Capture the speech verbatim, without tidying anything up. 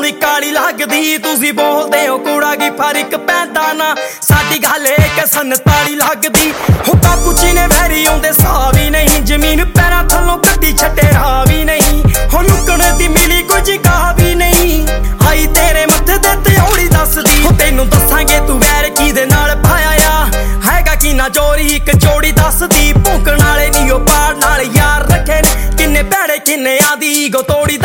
थोड़ी काली लगदी तुसी बोलदे हो कूड़ा की फर्क पैंदा ना साडी गल एक संताली लगदी हो कापूची ने वैरी आउंदे साह भी नहीं जमीन पैरां थल्लों कड्डी छड्डे राह भी नहीं हो लुकण दी मिली कुछ कहा भी नहीं आई तेरे मत्थे ते त्योड़ी दसदी हो तैनूं दसांगे तू वैर किहदे नाल पाया आ हैगा कि ना जोरी इक जोड़ी दसदी भौंकण वाले नी ओ पाड़ नाल यार रखे ने किन्ने भैड़े किन्ने आदी ईगो तोड़ी